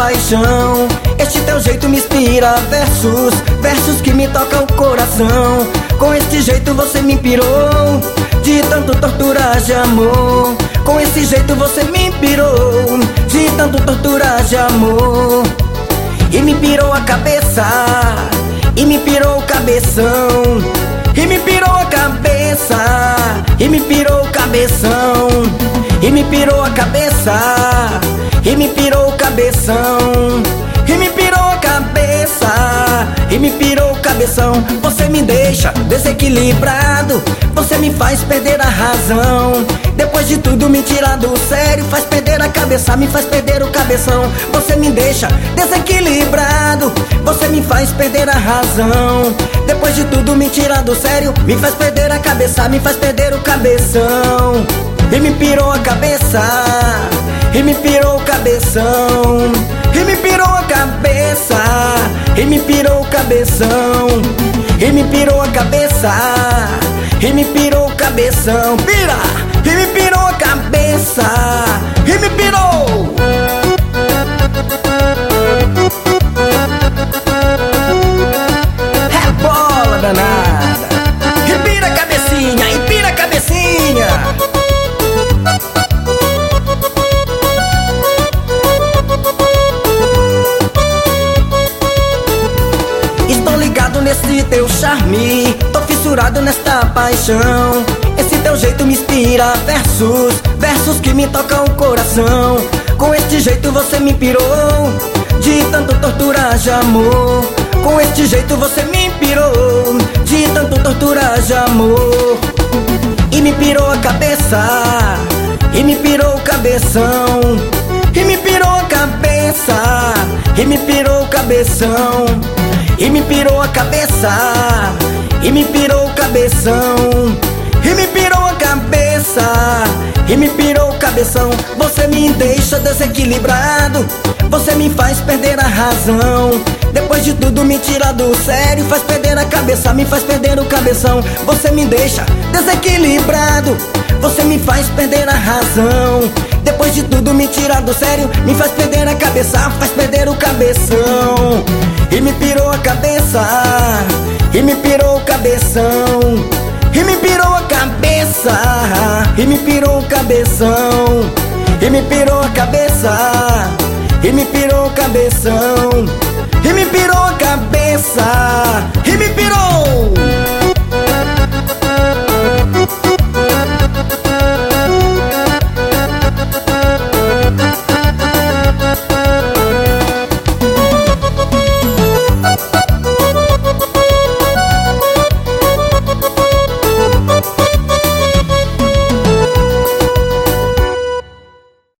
paixão. Este teu jeito me inspira versos que me tocam o coração. Com este jeito você me pirou, de tanto torturar de amor. Com esse jeito você me pirou, de tanto torturar de amor. E me pirou a cabeça, e me pirou o cabeção. E me pirou a cabeça, e me pirou o cabeção. E me pirou a cabeça, e me pirou o cabeção. E me pirou a cabeça, e me pirou o cabeção. Você me deixa desequilibrado, você me faz perder a razão. Depois de tudo me tira do sério, faz perder a cabeça, me faz perder o cabeção. Você me deixa desequilibrado, você me faz perder a razão. Depois de tudo me tira do sério, me faz perder a cabeça, me faz perder o cabeção. E me pirou a cabeça, e me pirou o cabeção. E me pirou a cabeça, e me pirou o cabeção. E me pirou a cabeça, e me pirou o cabeção. Pira! E me pirou a cabeça, e me pirou. É bola danada. E pira a cabecinha, e pira a cabecinha. Estou ligado nesse teu charme, tô fissurado nesta paixão. Esse teu jeito me inspira versos que me tocam o coração. Com este jeito você me pirou, de tanto torturar de amor. Com este jeito você me pirou, de tanto torturar de amor. E me pirou a cabeça, e me pirou o cabeção. E me pirou a cabeça, e me pirou o cabeção. E me pirou a cabeça, e me pirou o cabeção. E me pirou a cabeça, e me pirou o cabeção. Você me deixa desequilibrado, você me faz perder a razão. Depois de tudo me tira do sério, faz perder a cabeça, me faz perder o cabeção. Você me deixa desequilibrado, você me faz perder a razão. Depois de tudo me tira do sério, me faz perder a cabeça, faz perder o cabeção. E me pirou a cabeça, e me pirou o cabeção. E me pirou a cabeça, e me pirou o cabeção. E me pirou a cabeça, e me pirou o cabeção. E me pirou a cabeça, e me pirou.